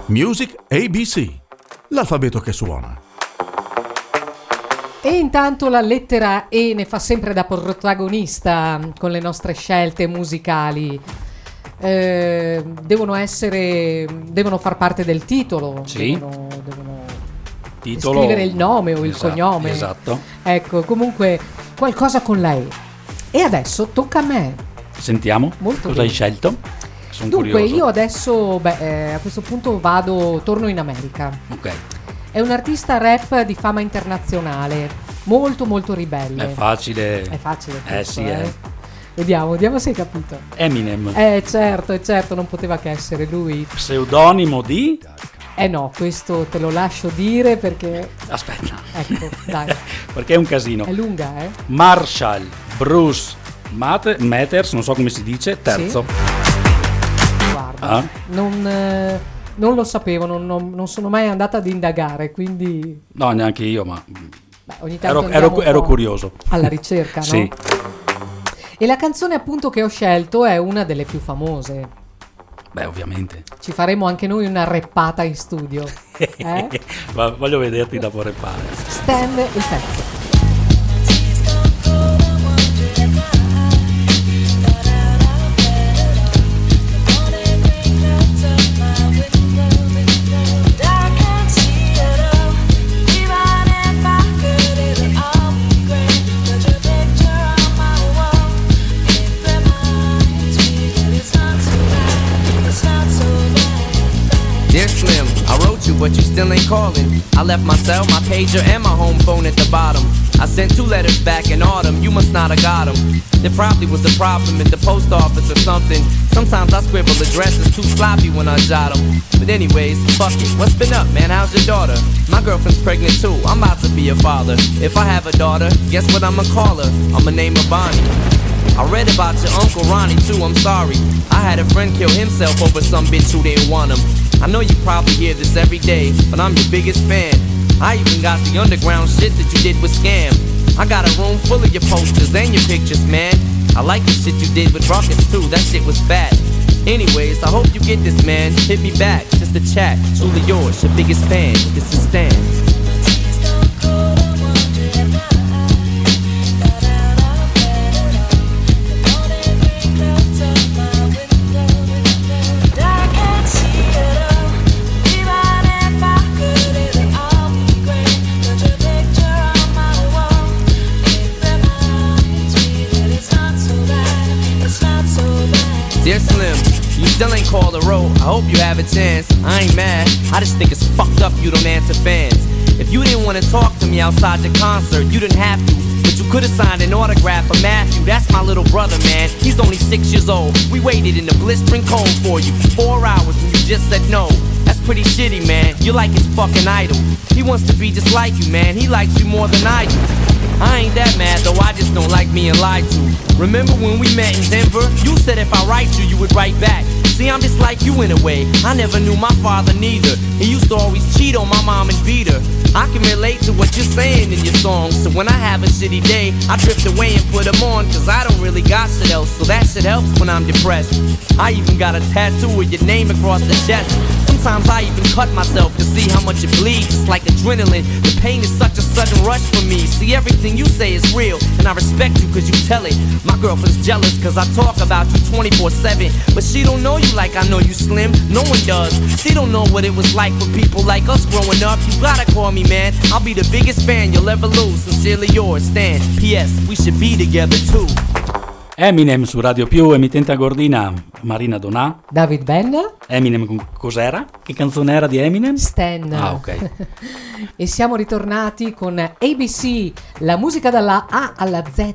Music ABC, l'alfabeto che suona. E intanto la lettera E ne fa sempre da protagonista con le nostre scelte musicali. Devono far parte del titolo. Sì. Devono Titolo, scrivere il nome o il cognome. Esatto. Ecco, comunque qualcosa con la E. E adesso tocca a me. Sentiamo. Molto cosa bene. hai scelto? Sono Dunque, curioso. io adesso, a questo punto torno in America. Ok. È un artista rap di fama internazionale, molto molto ribelle. È facile. È facile. Sì. Vediamo se hai capito. Eminem. Certo, non poteva che essere lui. Pseudonimo di? No, questo te lo lascio dire perché... Aspetta. Ecco, dai. Perché è un casino. È lunga, Marshall Bruce Mathers, non so come si dice, terzo. Sì. Guarda, non lo sapevo, non sono mai andata ad indagare, quindi... No, neanche io, ma ogni tanto ero curioso. Alla ricerca, no? Sì. E la canzone appunto che ho scelto è una delle più famose. Beh, ovviamente. Ci faremo anche noi una rappata in studio. Voglio vederti dopo rappare. Stan, il pezzo. Dear Slim, I wrote you, but you still ain't calling. I left my cell, my pager, and my home phone at the bottom. I sent 2 letters back in autumn, you must not have got them. There probably was a problem in the post office or something. Sometimes I scribble addresses too sloppy when I jot them. But anyways, fuck it, what's been up, man? How's your daughter? My girlfriend's pregnant too, I'm about to be a father. If I have a daughter, guess what I'ma call her? I'ma name her Bonnie. I read about your Uncle Ronnie too, I'm sorry. I had a friend kill himself over some bitch who didn't want him. I know you probably hear this every day, but I'm your biggest fan. I even got the underground shit that you did with Scam. I got a room full of your posters and your pictures, man. I like the shit you did with Ruckus too, that shit was fat. Anyways, I hope you get this, man. Hit me back, just a chat. Truly yours, your biggest fan. This is Stan. Dear Slim, you still ain't called a road. I hope you have a chance. I ain't mad. I just think it's fucked up you don't answer fans. If you didn't want to talk to me outside your concert, you didn't have to. But you could have signed an autograph for Matthew. That's my little brother, man. He's only 6 years old. We waited in the blistering cold for you for 4 hours and you just said no. That's pretty shitty, man. You're like his fucking idol. He wants to be just like you, man. He likes you more than I do. I ain't that mad though, I just don't like being lied to. Remember when we met in Denver? You said if I write you, you would write back. See, I'm just like you in a way. I never knew my father neither. He used to always cheat on my mom and beat her. I can relate to what you're saying in your songs. So when I have a shitty day, I drift away and put them on. Cause I don't really got shit else. So that shit helps when I'm depressed. I even got a tattoo with your name across the chest. Sometimes I even cut myself to see how much it bleeds. It's like adrenaline. The pain is such a sudden rush for me. See, everything you say is real, and I respect you cause you tell it. My girlfriend's jealous cause I talk about you 24/7. But she don't know you like I know you, Slim. No one does. She don't know what it was like for people like us growing up. You gotta call me, man. I'll be the biggest fan you'll ever lose. Sincerely yours, Stan. P.S. We should be together too. Eminem su Radio Più, emittente Agordina, Marina Donà. David Benna. Eminem cos'era? Che canzone era di Eminem? Stan. Ah, ok. E siamo ritornati con ABC, la musica dalla A alla Z.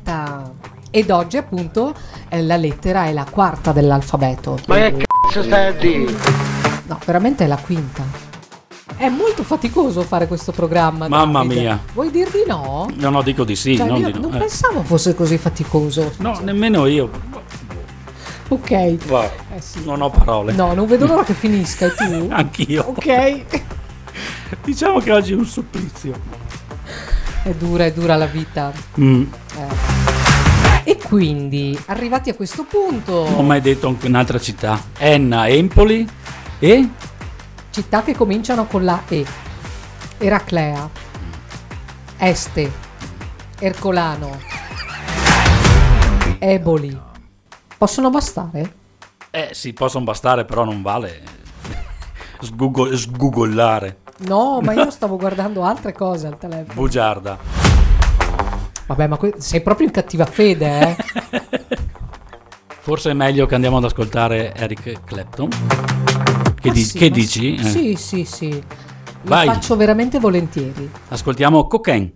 Ed oggi appunto la lettera è la quarta dell'alfabeto. Ma che cazzo stai a dire? No, veramente è la quinta. È molto faticoso fare questo programma. Mamma Davide. mia. Vuoi dir di no? No, dico di sì. Cioè, non io di no. non pensavo fosse così faticoso. No, nemmeno io. Ok. Va, Sì. non ho parole. No, non vedo l'ora che finisca. E tu? Anch'io. Ok. Diciamo che oggi è un supplizio. È dura la vita. E quindi, arrivati a questo punto... Non ho mai detto anche un'altra città. Enna, Empoli e... città che cominciano con la E: Eraclea, Este, Ercolano, Eboli. Possono bastare? Sì, possono bastare, però non vale sgoogolare. No, ma io stavo guardando altre cose al telefono. Bugiarda. Vabbè, ma sei proprio in cattiva fede, eh? Forse è meglio che andiamo ad ascoltare Eric Clapton. Sì, Che dici? Sì. Lo Vai. faccio veramente volentieri. Ascoltiamo Cocaine.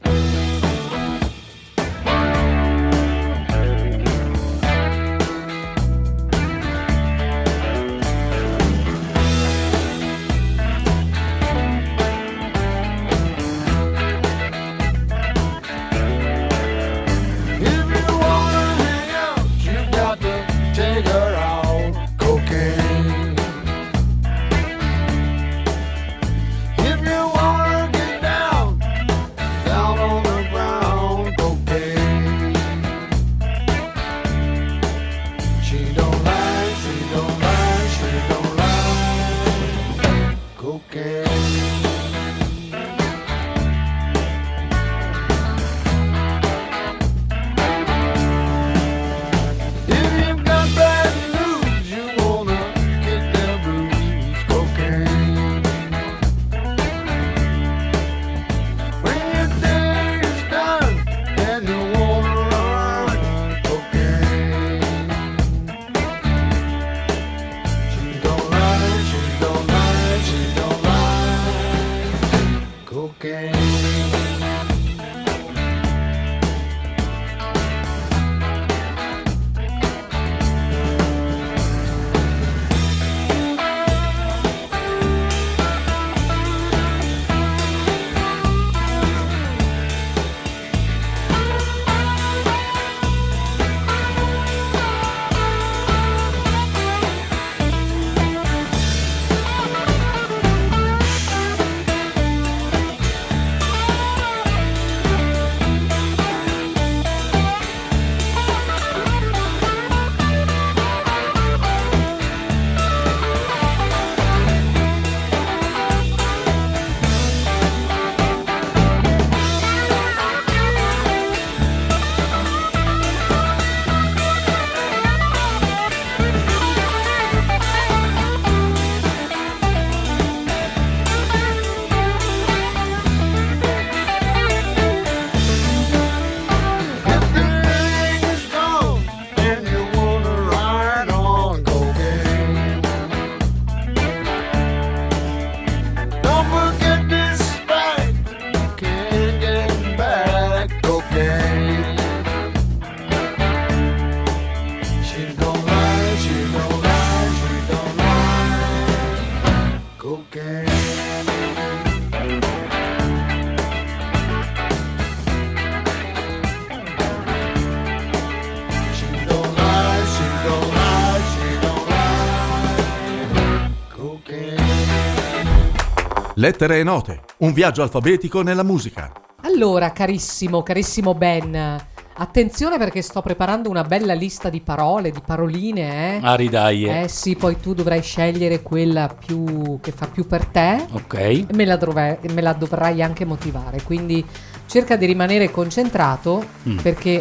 Lettere e note, un viaggio alfabetico nella musica. Allora, carissimo Ben, attenzione perché sto preparando una bella lista di parole, di paroline, Aridaie. Sì, poi tu dovrai scegliere quella più che fa più per te. Ok. E me la dovrai anche motivare, quindi cerca di rimanere concentrato perché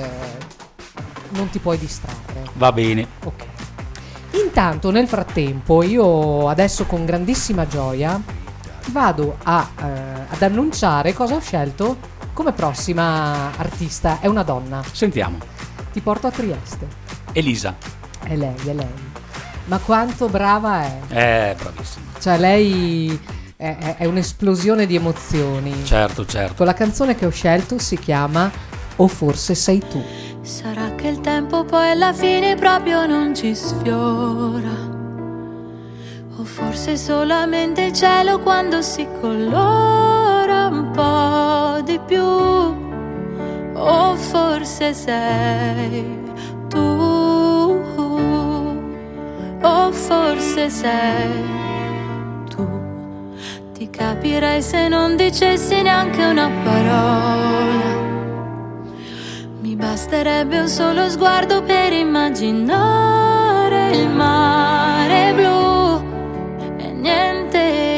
non ti puoi distrarre. Va bene. Ok. Intanto, nel frattempo, io adesso con grandissima gioia vado ad annunciare cosa ho scelto come prossima artista. È una donna. Sentiamo. Ti porto a Trieste. Elisa. È lei. Ma quanto brava è. Bravissima. Cioè lei è un'esplosione di emozioni. Certo. Con la canzone che ho scelto si chiama O forse sei tu. Sarà che il tempo poi alla fine proprio non ci sfiora, o forse solamente il cielo quando si colora un po' di più, o forse sei tu, o forse sei tu. Ti capirei se non dicessi neanche una parola. Mi basterebbe un solo sguardo per immaginare il mare blu e niente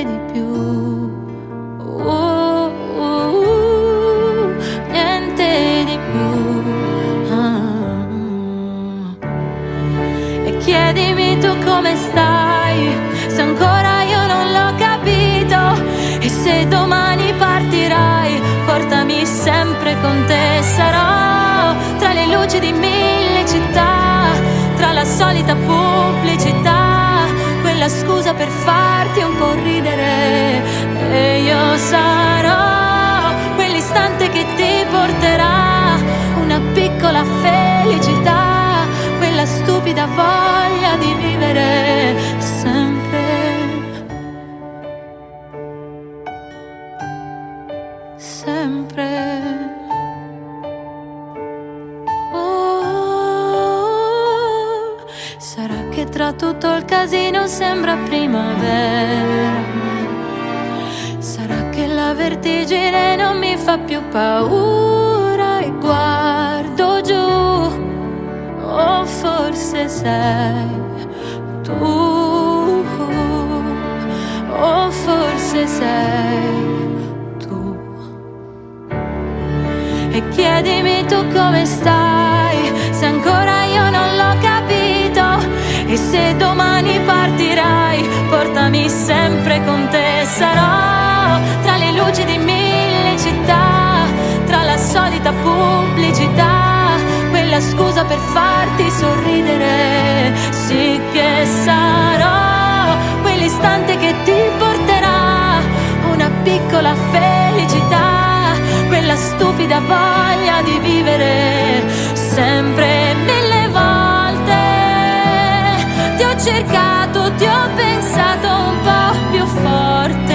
con te sarò, tra le luci di mille città, tra la solita pubblicità, quella scusa per farti un po' ridere. E io sarò quell'istante che ti porterà una piccola felicità, quella stupida voglia di vivere sempre. Sempre. Sarà che tra tutto il casino sembra primavera, sarà che la vertigine non mi fa più paura e guardo giù, o forse sei tu, o forse sei e chiedimi tu come stai, se ancora io non l'ho capito, e se domani partirai, portami sempre con te, sarò tra le luci di mille città, tra la solita pubblicità, quella scusa per farti sorridere, sì che sarò quell'istante che ti porterà una piccola felicità, quella stupida voglia di vivere sempre. Mille volte ti ho cercato, ti ho pensato un po' più forte,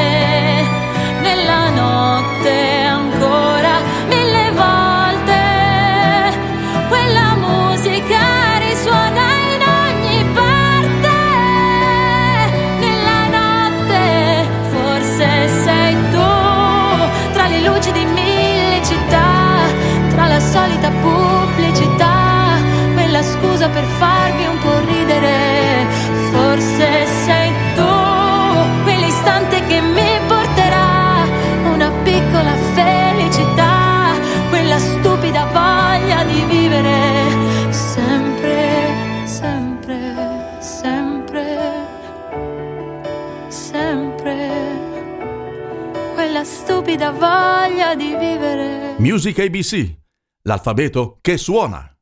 nella notte ancora, mille volte quella musica risuona in ogni parte, nella notte forse sei tu, tra le luci di mille città, tra la solita pubblicità, quella scusa per farmi un po' ridere, forse sei tu, quell'istante che mi porterà una piccola felicità, quella stupida voglia di vivere sempre, sempre, sempre, sempre, quella stupida voglia di vivere. Music ABC, l'alfabeto che suona.